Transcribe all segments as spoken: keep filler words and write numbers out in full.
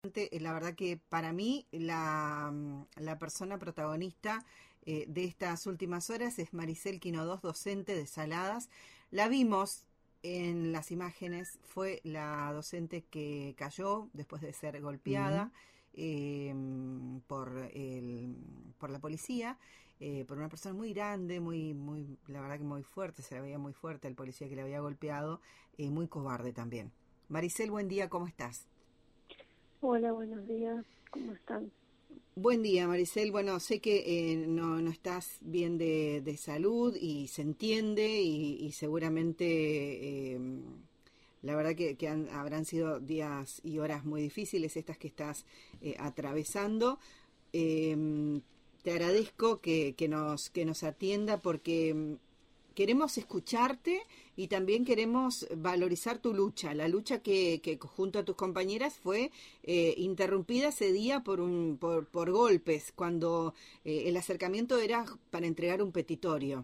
La verdad que para mí la, la persona protagonista eh, de estas últimas horas es Maricel Quinodós, docente de Saladas. La vimos en las imágenes, fue la docente que cayó después de ser golpeada uh-huh. eh, por, el, por la policía, eh, por una persona muy grande, muy, muy, la verdad que muy fuerte, se la veía muy fuerte el policía que le había golpeado, eh, muy cobarde también. Maricel, buen día, ¿cómo estás? Hola, buenos días, ¿cómo están? Buen día, Maricel. Bueno, sé que eh, no, no estás bien de, de salud y se entiende y, y seguramente eh, la verdad que, que han, habrán sido días y horas muy difíciles estas que estás eh, atravesando. Eh, te agradezco que, que, nos, que nos atienda porque queremos escucharte y también queremos valorizar tu lucha, la lucha que, que junto a tus compañeras fue eh, interrumpida ese día por un por, por golpes, cuando eh, el acercamiento era para entregar un petitorio.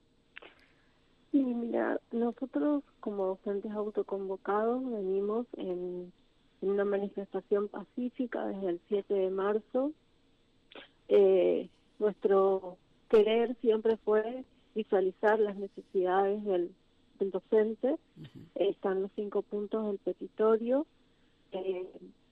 Sí, mira, nosotros como docentes autoconvocados venimos en, en una manifestación pacífica desde el siete de marzo. Eh, nuestro querer siempre fue visualizar las necesidades del, del docente. Uh-huh. eh, están los cinco puntos del petitorio eh,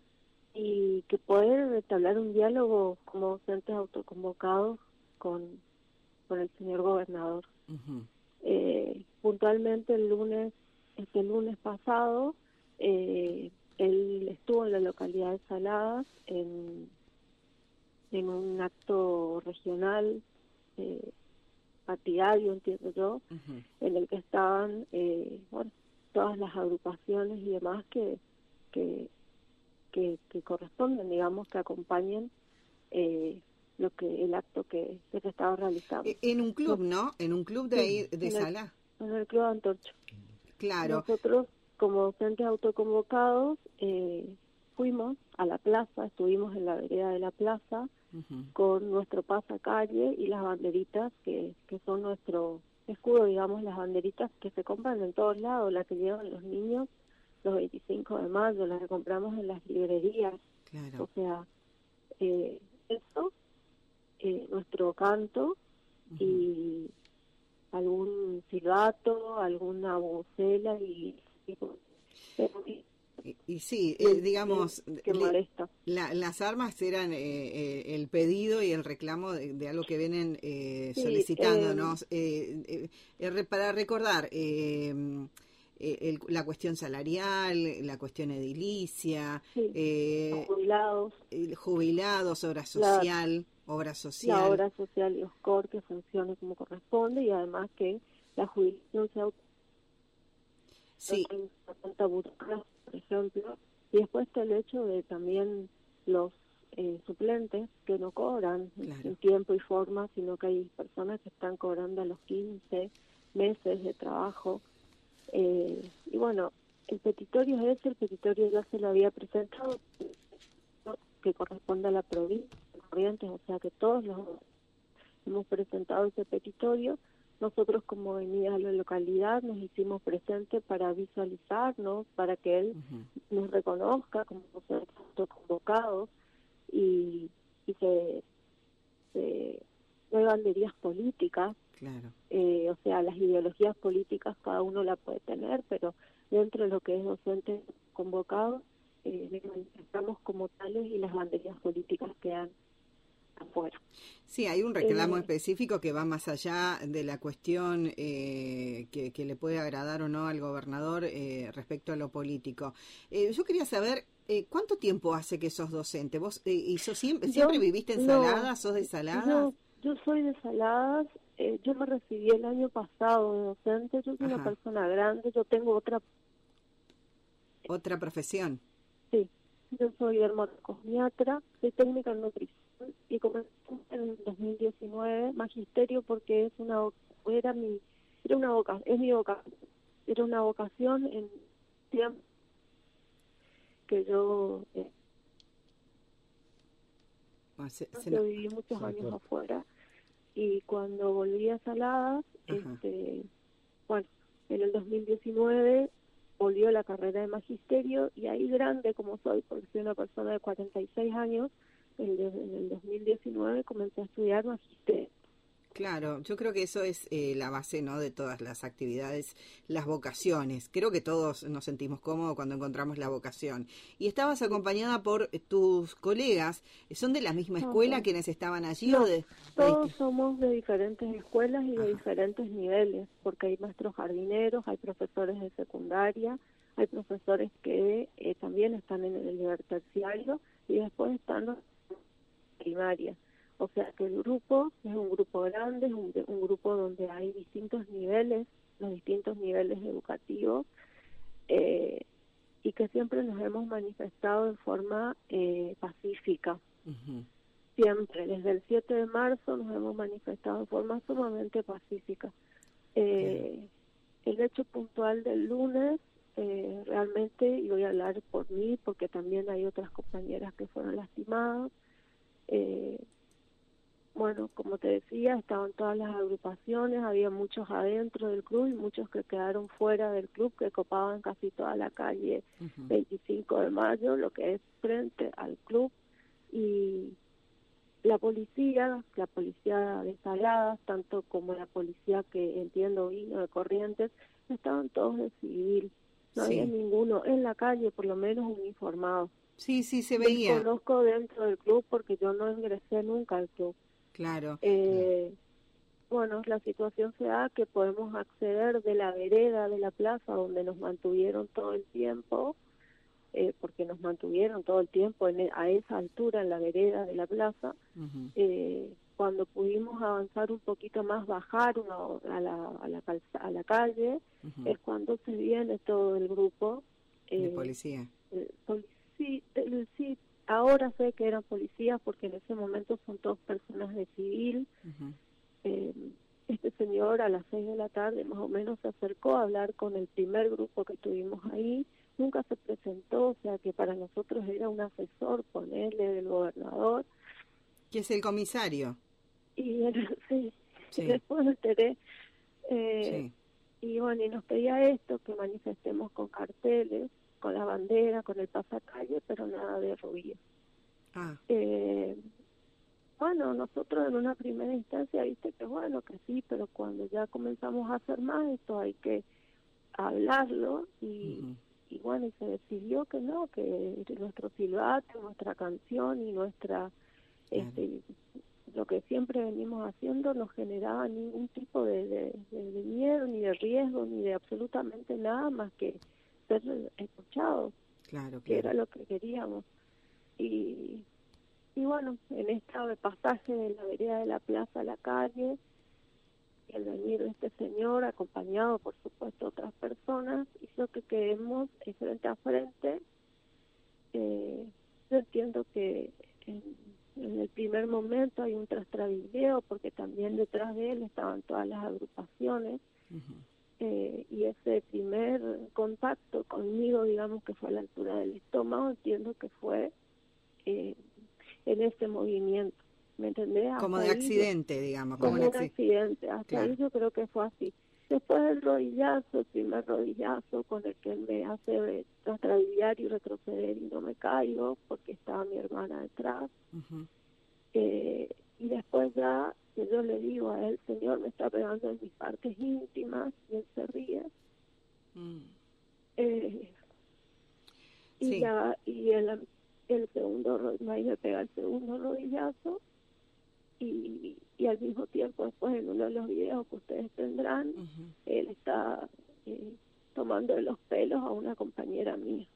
y que poder entablar un diálogo como docentes autoconvocados con, con el señor gobernador. Uh-huh. eh, puntualmente el lunes, este lunes pasado, eh, él estuvo en la localidad de Saladas en, en un acto regional eh, partidario, entiendo yo, uh-huh. en el que estaban eh, bueno, todas las agrupaciones y demás que que, que, que corresponden, digamos, que acompañen eh, lo que el acto que, que se estaba realizando. En un club, ¿no? En un club de ahí, de Sala. En el Club Antorcha. Claro. Nosotros, como docentes autoconvocados, eh, fuimos a la plaza, estuvimos en la vereda de la plaza, uh-huh. con nuestro pasacalle y las banderitas que, que son nuestro escudo, digamos, las banderitas que se compran en todos lados, las que llevan los niños los veinticinco de mayo, las que compramos en las librerías. Claro. O sea, eh, eso, eh, nuestro canto uh-huh. y algún silbato, alguna bucela y... y, y Y, y sí, eh, digamos, que molesta. La, las armas eran eh, eh, el pedido y el reclamo de, de algo que vienen eh, sí, solicitándonos. Eh, eh, eh, para recordar, eh, el, la cuestión salarial, la cuestión edilicia, sí, eh, jubilados, jubilados, obra social, la, obra social. La obra social y OSCOR que funcione como corresponde y además que la jubilación sea sí. por ejemplo, y después está el hecho de también los eh, suplentes que no cobran claro. en tiempo y forma, sino que hay personas que están cobrando a los quince meses de trabajo. Eh, y bueno, el petitorio es ese, el petitorio ya se lo había presentado, que corresponde a la provincia de Corrientes, o sea que todos los hemos presentado ese petitorio. Nosotros como venida a la localidad nos hicimos presentes para visualizarnos, para que él uh-huh. nos reconozca como convocados y, y se, se no hay banderías políticas, claro. eh, o sea, las ideologías políticas cada uno la puede tener, pero dentro de lo que es docente convocado, eh, nos manifestamos como tales y las banderías políticas quedan afuera. Sí, hay un reclamo eh, específico que va más allá de la cuestión eh, que, que le puede agradar o no al gobernador eh, respecto a lo político. Eh, yo quería saber, eh, ¿cuánto tiempo hace que sos docente? ¿Vos eh, y sos siempre, siempre yo, viviste en no, Saladas? ¿Sos de Saladas? Yo, yo soy de Saladas, eh, yo me recibí el año pasado de docente, yo soy Ajá. una persona grande, yo tengo otra... ¿Otra profesión? Sí, yo soy dermatocosmiatra, soy técnica en nutrición y comencé en el dos mil diecinueve magisterio porque es una era mi era una vocación es mi vocación era una vocación en tiempo que yo eh, ah, se, se yo no. viví muchos sí, años claro. afuera y cuando volví a Saladas Ajá. este bueno en el dos mil diecinueve volvió a la carrera de magisterio, y ahí grande como soy, porque soy una persona de cuarenta y seis años, en el, en el dos mil diecinueve comencé a estudiar magisterio. Claro, yo creo que eso es eh, la base, ¿no?, de todas las actividades, las vocaciones. Creo que todos nos sentimos cómodos cuando encontramos la vocación. Y estabas acompañada por eh, tus colegas, ¿son de la misma escuela Ajá. quienes estaban allí No, o de...? todos somos de diferentes escuelas y de Ajá. diferentes niveles, porque hay maestros jardineros, hay profesores de secundaria, hay profesores que eh, también están en el nivel terciario, y después están los primaria. O sea que el grupo es un grupo grande, es un, un grupo donde hay distintos niveles, los distintos niveles educativos, eh, y que siempre nos hemos manifestado en forma eh, pacífica. Uh-huh. Siempre, desde el siete de marzo nos hemos manifestado en forma sumamente pacífica. Eh, yeah. El hecho puntual del lunes, eh, realmente, y voy a hablar por mí, porque también hay otras compañeras que fueron lastimadas, eh, bueno, como te decía, estaban todas las agrupaciones, había muchos adentro del club y muchos que quedaron fuera del club, que copaban casi toda la calle uh-huh. veinticinco de mayo, lo que es frente al club, y la policía, la policía de Saladas, tanto como la policía que entiendo vino de Corrientes, estaban todos de civil, no sí. había ninguno en la calle, por lo menos uniformado. Sí, sí, se veía. Desconozco dentro del club porque yo no ingresé nunca al club. Claro. Eh, bueno, la situación se da que podemos acceder de la vereda de la plaza donde nos mantuvieron todo el tiempo, eh, porque nos mantuvieron todo el tiempo en, a esa altura en la vereda de la plaza. Uh-huh. eh, cuando pudimos avanzar un poquito más, bajar uno a, la, a, la calza, a la calle, uh-huh. es cuando se viene todo el grupo. Eh, de policía. Eh, sí, el, sí. Ahora sé que eran policías porque en ese momento son todas personas de civil. Uh-huh. Eh, este señor a las seis de la tarde más o menos se acercó a hablar con el primer grupo que tuvimos ahí. Nunca se presentó, o sea que para nosotros era un asesor, ponerle del gobernador. ¿Qué es el comisario? Y, sí, sí. y después me enteré. Eh, sí. Y bueno, y nos pedía esto, que manifestemos con carteles, con la bandera, con el pasacalle, pero nada de ruido. Ah. Eh, bueno, nosotros en una primera instancia, viste que bueno, que sí, pero cuando ya comenzamos a hacer más, esto hay que hablarlo, y, uh-huh. y bueno, y se decidió que no, que nuestro silbato, nuestra canción y nuestra, claro. este, lo que siempre venimos haciendo no generaba ningún tipo de, de, de, de miedo, ni de riesgo, ni de absolutamente nada más que ser escuchados, claro, claro. que era lo que queríamos. Y, y bueno, en este pasaje de la vereda de la plaza a la calle, el venir de este señor, acompañado por supuesto otras personas, hizo que quedemos frente a frente. Eh, yo entiendo que en, en el primer momento hay un trastrabilio, porque también detrás de él estaban todas las agrupaciones. Uh-huh. Eh, y ese primer contacto conmigo, digamos que fue a la altura del estómago, entiendo que fue eh, en ese movimiento, ¿me entendés? Como de accidente, yo, digamos. Como, como un acc- accidente, hasta claro. ahí yo creo que fue así. Después del rodillazo, el primer rodillazo con el que me hace trastrabillar y retroceder y no me caigo, porque estaba mi hermana detrás. Uh-huh. eh, y después ya que yo le digo a él, Señor, me está pegando en mis partes íntimas, y él se ríe. Mm. Eh, y sí. ya, y el, el segundo, ahí me pega el segundo rodillazo, y, y al mismo tiempo después en uno de los videos que ustedes tendrán, uh-huh. él está eh, tomando de los pelos a una compañera mía.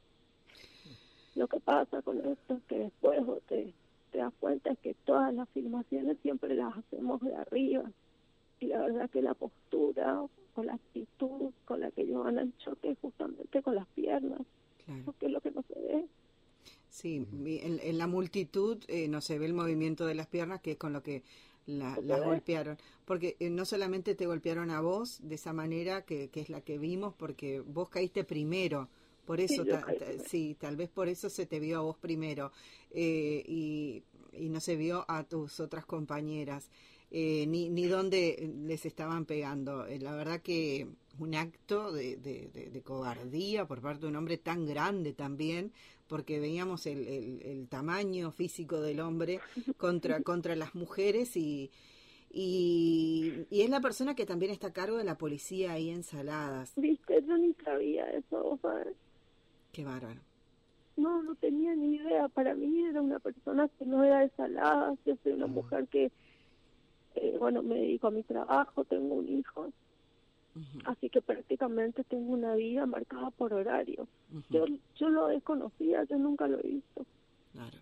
Lo que pasa con esto es que después vos te, te das cuenta es que todas las filmaciones siempre las hacemos de arriba, y la verdad que la postura o la actitud con la que ellos van al choque es justamente con las piernas, claro. porque es lo que no se ve. Sí, en, en la multitud eh, no se ve el movimiento de las piernas, que es con lo que la, las golpearon, porque eh, no solamente te golpearon a vos de esa manera, que, que es la que vimos, porque vos caíste primero. Por eso, sí, ta, ta, sí, tal vez por eso se te vio a vos primero, eh, y, y no se vio a tus otras compañeras, eh, ni, ni dónde les estaban pegando. Eh, la verdad que un acto de, de, de, de cobardía por parte de un hombre tan grande también, porque veíamos el, el, el tamaño físico del hombre contra, contra las mujeres y, y, y es la persona que también está a cargo de la policía ahí en Saladas. Viste, yo ni sabía eso, ¿sabes? Qué bárbaro. No, no tenía ni idea. Para mí era una persona que no era de Saladas. Yo soy una mujer que, eh, bueno, me dedico a mi trabajo, tengo un hijo. Uh-huh. Así que prácticamente tengo una vida marcada por horario. Uh-huh. Yo yo lo desconocía, yo nunca lo he visto. Claro.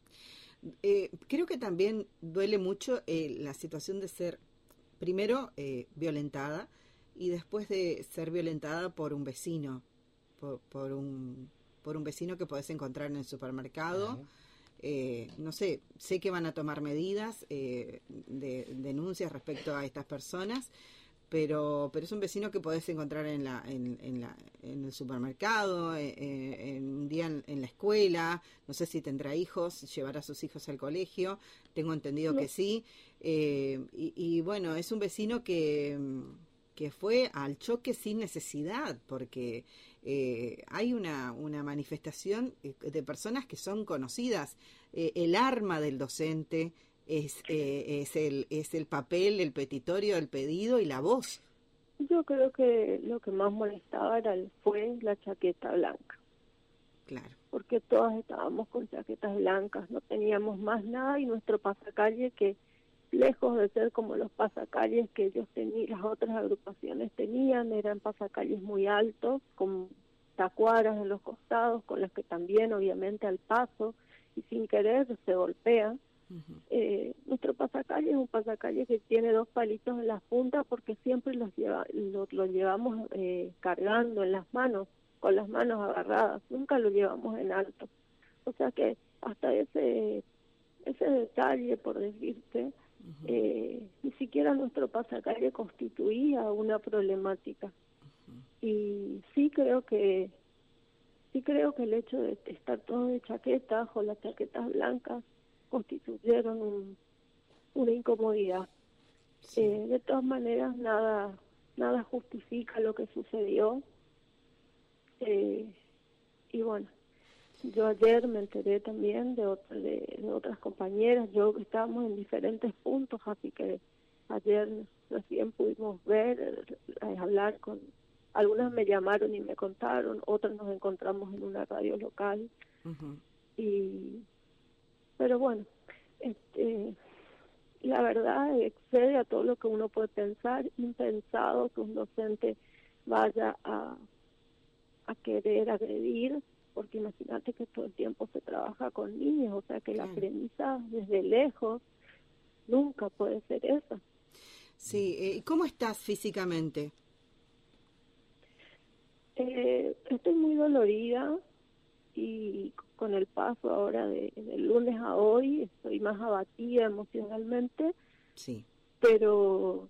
Eh, creo que también duele mucho eh, la situación de ser, primero, eh, violentada y después de ser violentada por un vecino, por, por un por un vecino que podés encontrar en el supermercado. Uh-huh. Eh, no sé, sé que van a tomar medidas, eh, de denuncias respecto a estas personas, pero pero es un vecino que podés encontrar en la en, en la en el supermercado, eh, en un día en, en la escuela. No sé si tendrá hijos, llevará a sus hijos al colegio, tengo entendido no. que sí, eh, y, y bueno, es un vecino que que fue al choque sin necesidad, porque eh, hay una una manifestación de personas que son conocidas. Eh, el arma del docente es eh, es el es el papel, el petitorio, el pedido y la voz. Yo creo que lo que más molestaba era el, fue la chaqueta blanca. Claro. Porque todas estábamos con chaquetas blancas, no teníamos más nada, y nuestro pasacalle, que lejos de ser como los pasacalles que ellos tenían, las otras agrupaciones tenían, eran pasacalles muy altos, con tacuaras en los costados, con las que también obviamente al paso y sin querer se golpean. Uh-huh. Eh, nuestro pasacalle es un pasacalle que tiene dos palitos en las puntas porque siempre los lleva, lo, lo llevamos eh, cargando en las manos, con las manos agarradas, nunca lo llevamos en alto. O sea que hasta ese ese detalle, por decirte, uh-huh. eh, ni siquiera nuestro pasacalle constituía una problemática. Uh-huh. Y sí creo que sí creo que el hecho de estar todos de chaquetas o las chaquetas blancas constituyeron un, una incomodidad. Sí. Eh, de todas maneras, nada nada justifica lo que sucedió. Eh, y bueno, yo ayer me enteré también de, otra, de, de otras compañeras. Yo estábamos en diferentes puntos, así que ayer recién pudimos ver, eh, hablar con... Algunas me llamaron y me contaron, otras nos encontramos en una radio local. Uh-huh. y Pero bueno, este, la verdad excede a todo lo que uno puede pensar. Impensado que un docente vaya a, a querer agredir, porque imagínate que todo el tiempo se trabaja con niños, o sea que la premisa desde lejos nunca puede ser esa. Sí, ¿y eh, cómo estás físicamente? Eh, estoy muy dolorida y con el paso ahora de, de lunes a hoy estoy más abatida emocionalmente. Sí. Pero,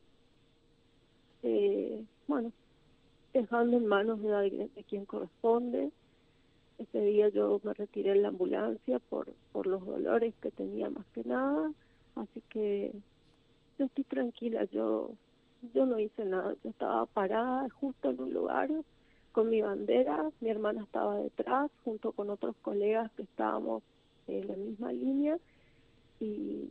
eh, bueno, dejando en manos de alguien, de quien corresponde. Ese día yo me retiré en la ambulancia por, por los dolores que tenía más que nada, así que yo estoy tranquila, yo yo no hice nada, yo estaba parada justo en un lugar con mi bandera, mi hermana estaba detrás junto con otros colegas que estábamos en la misma línea y,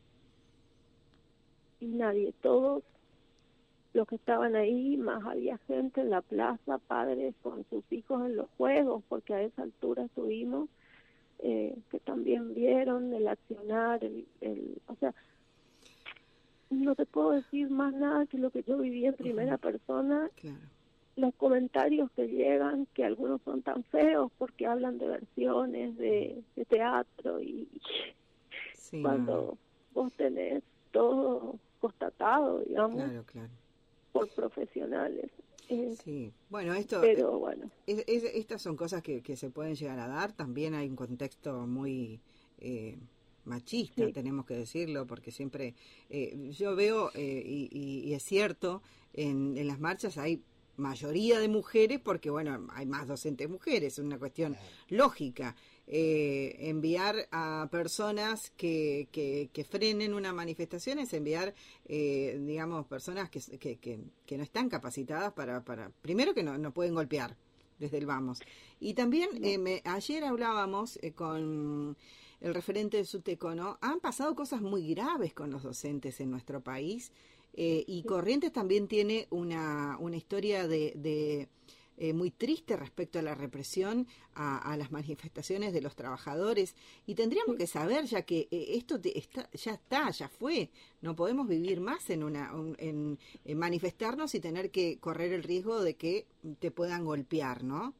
y nadie, todos los que estaban ahí, más había gente en la plaza, padres con sus hijos en los juegos, porque a esa altura estuvimos, eh, que también vieron el accionar, el, el, o sea, no te puedo decir más nada que lo que yo viví en primera uh-huh. persona. Claro. Los comentarios que llegan, que algunos son tan feos porque hablan de versiones de, de teatro y sí, cuando no. vos tenés todo constatado, digamos. Claro, claro. Por profesionales. Eh, sí, bueno, esto, pero bueno. Es, es, estas son cosas que, que se pueden llegar a dar. También hay un contexto muy eh, machista, sí. tenemos que decirlo, porque siempre eh, yo veo, eh, y, y, y es cierto, en, en las marchas hay mayoría de mujeres, porque bueno, hay más docentes mujeres, es una cuestión lógica. eh, enviar a personas que, que, que frenen una manifestación es enviar, eh, digamos, personas que, que, que, que no están capacitadas para, para primero que no, no pueden golpear desde el vamos. Y también eh, me, ayer hablábamos eh, con el referente de SUTECO, ¿no? Han pasado cosas muy graves con los docentes en nuestro país, eh, y Corrientes también tiene una, una historia de... de Eh, muy triste respecto a la represión a, a las manifestaciones de los trabajadores, y tendríamos que saber ya que eh, esto te, está, ya está, ya fue, no podemos vivir más en una un, en, en manifestarnos y tener que correr el riesgo de que te puedan golpear, ¿no?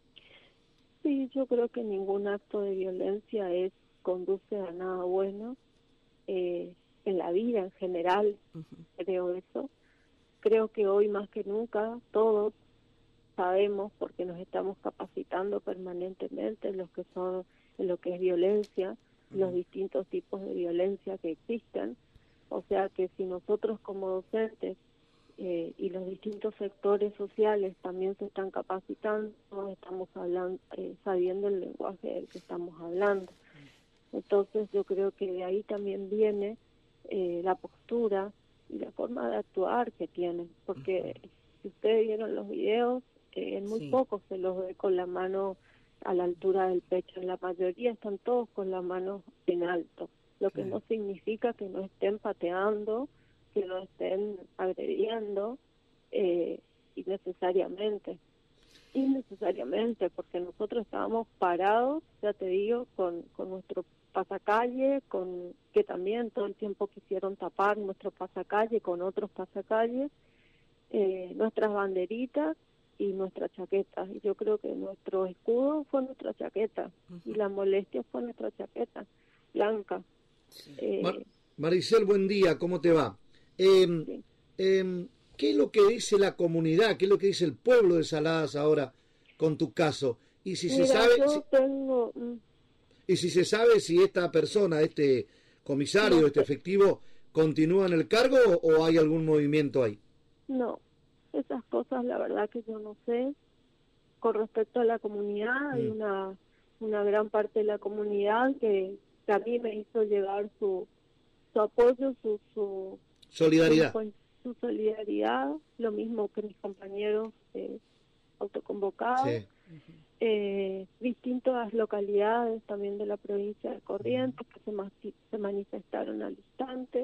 Sí, yo creo que ningún acto de violencia es conduce a nada bueno, eh, en la vida en general. Uh-huh. Creo eso. Creo que hoy más que nunca todos sabemos, porque nos estamos capacitando permanentemente en lo que son, en lo que es violencia, uh-huh. los distintos tipos de violencia que existen. O sea que si nosotros como docentes eh, y los distintos sectores sociales también se están capacitando, estamos hablando, eh, sabiendo el lenguaje del que estamos hablando. Entonces yo creo que de ahí también viene eh, la postura y la forma de actuar que tienen, porque uh-huh. si ustedes vieron los videos, Eh, en muy sí. pocos se los ve con la mano a la altura del pecho, en la mayoría están todos con la mano en alto, lo que claro. no significa que no estén pateando, que no estén agrediendo, eh, innecesariamente, innecesariamente, porque nosotros estábamos parados, ya te digo, con, con nuestro pasacalle, con que también todo el tiempo quisieron tapar nuestro pasacalle con otros pasacalles, eh, nuestras banderitas, y nuestra chaqueta, y yo creo que nuestro escudo fue nuestra chaqueta, uh-huh. y la molestia fue nuestra chaqueta blanca. Sí. Eh, Mar- Maricel, buen día, ¿cómo te va? Eh, sí. eh, ¿Qué es lo que dice la comunidad, qué es lo que dice el pueblo de Saladas ahora con tu caso? Y si Mira, se sabe, yo si, tengo... y si se sabe si esta persona, este comisario, no, este efectivo, continúa en el cargo o hay algún movimiento ahí. No. Esas cosas la verdad que yo no sé. Con respecto a la comunidad, mm. hay una una gran parte de la comunidad que, que a mí me hizo llegar su su apoyo, su su solidaridad, su, su solidaridad, lo mismo que mis compañeros eh, autoconvocados, sí. uh-huh. eh, distintas localidades también de la provincia de Corrientes uh-huh. que se, ma- se manifestaron al instante.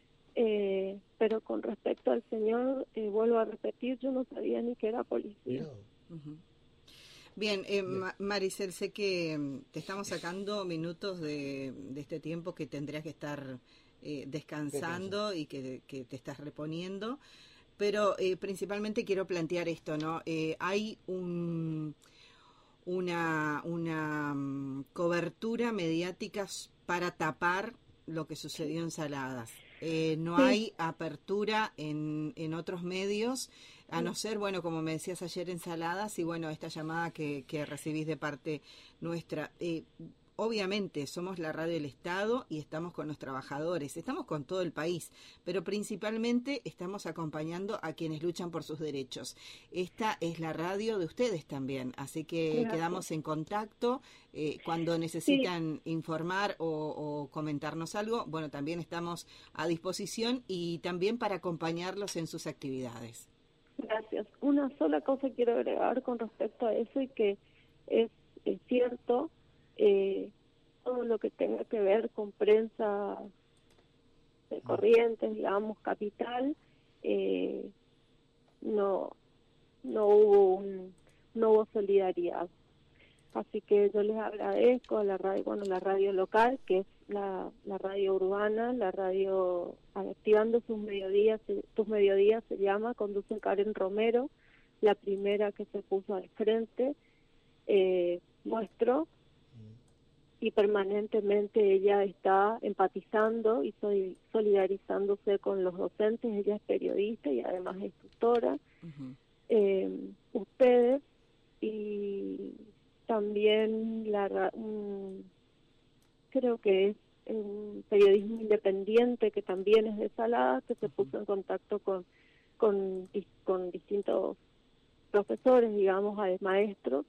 Eh, pero con respecto al señor, eh, vuelvo a repetir, yo no sabía ni que era policía. Uh-huh. Bien, eh, Ma- Maricel, sé que te estamos sacando minutos de, de este tiempo que tendrías que estar eh, descansando y que, que te estás reponiendo, pero eh, principalmente quiero plantear esto, ¿no? Eh, hay un, una, una um, cobertura mediática para tapar lo que sucedió en Saladas. Eh, no sí. hay apertura en, en otros medios, a no ser, bueno, como me decías ayer en Saladas, y bueno, esta llamada que, que recibís de parte nuestra. Eh, obviamente somos la radio del Estado y estamos con los trabajadores, estamos con todo el país, pero principalmente estamos acompañando a quienes luchan por sus derechos. Esta es la radio de ustedes también, así que Gracias. Quedamos en contacto. Eh, cuando necesitan sí. informar o, o comentarnos algo, bueno, también estamos a disposición y también para acompañarlos en sus actividades. Gracias. Una sola cosa quiero agregar con respecto a eso, y que es, es cierto, eh, todo lo que tenga que ver con prensa de Corrientes, digamos, capital, eh, no no hubo un, no hubo solidaridad. Así que yo les agradezco a la radio, bueno, la radio local, que es la, la radio urbana, la radio Activando sus mediodías, tus mediodías se llama, conduce Karen Romero, la primera que se puso al frente eh, nuestro, y permanentemente ella está empatizando y solidarizándose con los docentes. Ella es periodista y además es tutora. Uh-huh. Eh, ustedes y también la um, creo que es un periodismo independiente que también es de Saladas, que se puso en contacto con con, con distintos profesores, digamos, maestros,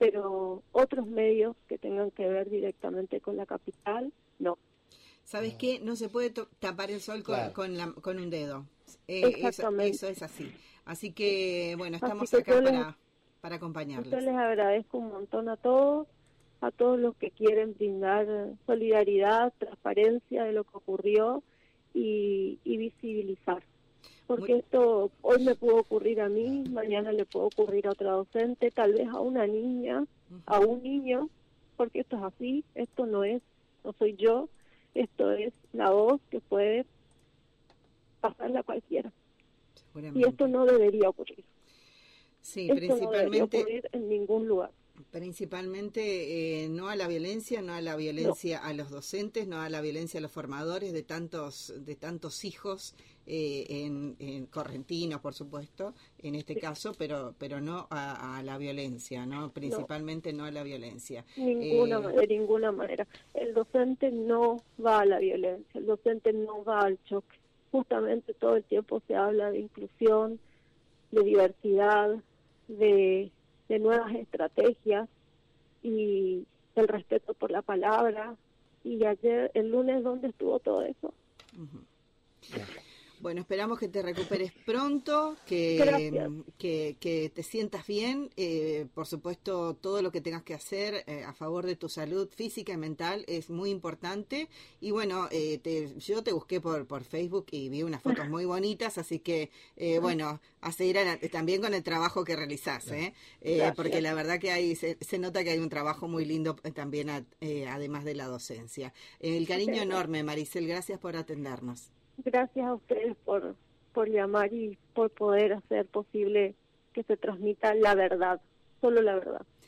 pero otros medios que tengan que ver directamente con la capital, no. ¿Sabes qué? No se puede tapar el sol con, claro. con, la, con un dedo. Eh, Exactamente. Eso, eso es así. Así que, bueno, estamos que acá les, para, para acompañarles. Yo les agradezco un montón a todos, a todos los que quieren brindar solidaridad, transparencia de lo que ocurrió y, y visibilizar. Porque Muy... esto hoy me pudo ocurrir a mí, mañana le puede ocurrir a otra docente, tal vez a una niña, uh-huh. a un niño, porque esto es así, esto no es, no soy yo, esto es la voz que puede pasarle a cualquiera. Y esto no debería ocurrir. Sí, esto principalmente, no debería ocurrir en ningún lugar. Principalmente eh, no a la violencia, no a la violencia no. a los docentes, no a la violencia a los formadores de tantos de tantos hijos eh, en, en correntinos, por supuesto, en este sí. caso, pero pero no a, a la violencia, no principalmente no, no a la violencia. Ninguna eh, de ninguna manera. El docente no va a la violencia, el docente no va al choque. Justamente todo el tiempo se habla de inclusión, de diversidad, de de nuevas estrategias y el respeto por la palabra. Y ayer, el lunes, ¿dónde estuvo todo eso? Uh-huh. Bueno, esperamos que te recuperes pronto, que, que, que te sientas bien. Eh, por supuesto, todo lo que tengas que hacer eh, a favor de tu salud física y mental es muy importante. Y bueno, eh, te, yo te busqué por, por Facebook y vi unas fotos muy bonitas, así que, eh, bueno, a seguir a, también con el trabajo que realizás, ¿eh? Eh, porque la verdad que hay se, se nota que hay un trabajo muy lindo también, a, eh, además de la docencia. El cariño enorme, Maricel, gracias por atendernos. Gracias a ustedes por, por llamar y por poder hacer posible que se transmita la verdad, solo la verdad.